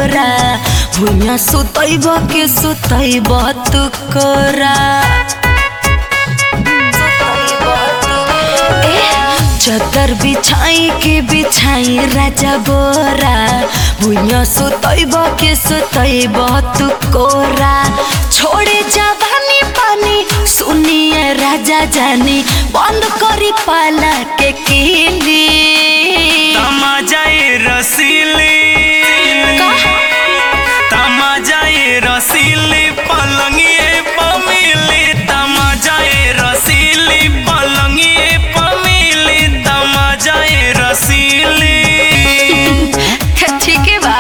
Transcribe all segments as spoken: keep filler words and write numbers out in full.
बोरा भुइया सुतैब के सुतैब तू कोरा चदर बिछाई के बिछाई राजा बोरा भुइया सुतैब के सुतैब तू कोरा छोड़े जवानी पानी सुनिए राजा जानी बंद करी पाला के किली तमाजाए रसीली तमाजाए रसीली पलंगिए पमिली तमाजाए रसीली पलंगिए पमिली तमाजाए रसीली ठीक है बा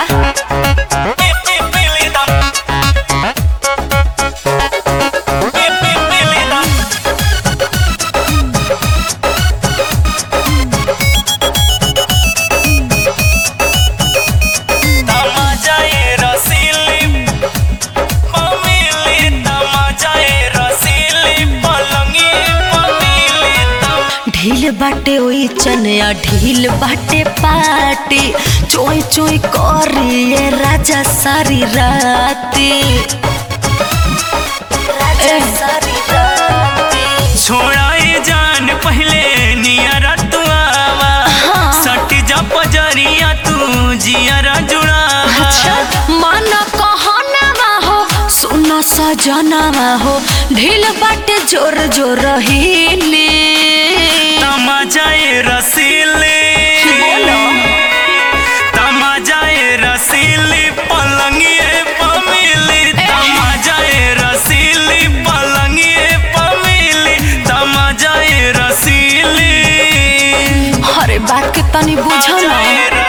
ढील बाटे ओई चनिया ढील बाटे पाटी चोई चोई करिए राजा सारी राती राजा सारी राती छोड़ाए जान पहले नियरा तू आवा सट जा पजरिया तू जियरा जुड़ावा अच्छा मन कहना हो सुन सजना हो ढील बाटे जोर जोर हिले तमाजाए रसीली तमाजाए रसीली पलंगिए पमिली तमाजाए रसीली पलंगिए पमिली तमाजाए रसीली अरे बात के तनी बुझो ना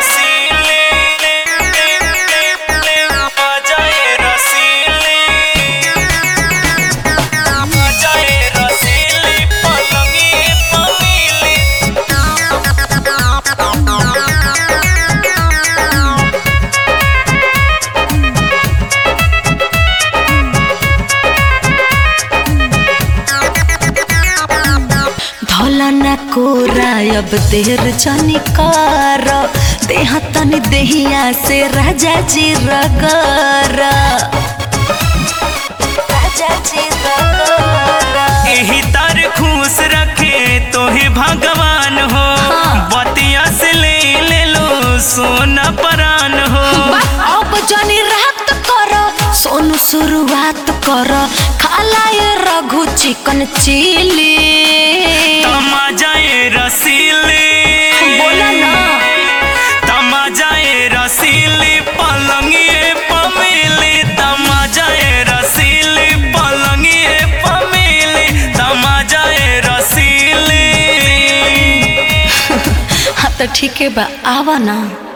धोलना कोरा अब देर जानी कर देह तनी देहिया से राजा जी रगरा राजा जी रगरा एही तार खुश रखे तोहे भगवान हो बतिया से ले ले लो सोना परान हो अब जानी रात कर सोनू शुरुआत कर खाला ये रघु चिकन चिली तमाजाए रसीली बोला ना तमाजाए रसीली पलंगिए पमिली तमाजाए रसीली पलंगिए पमिली तमाजाए रसीली हाँ तो ठीक है बा आवा ना।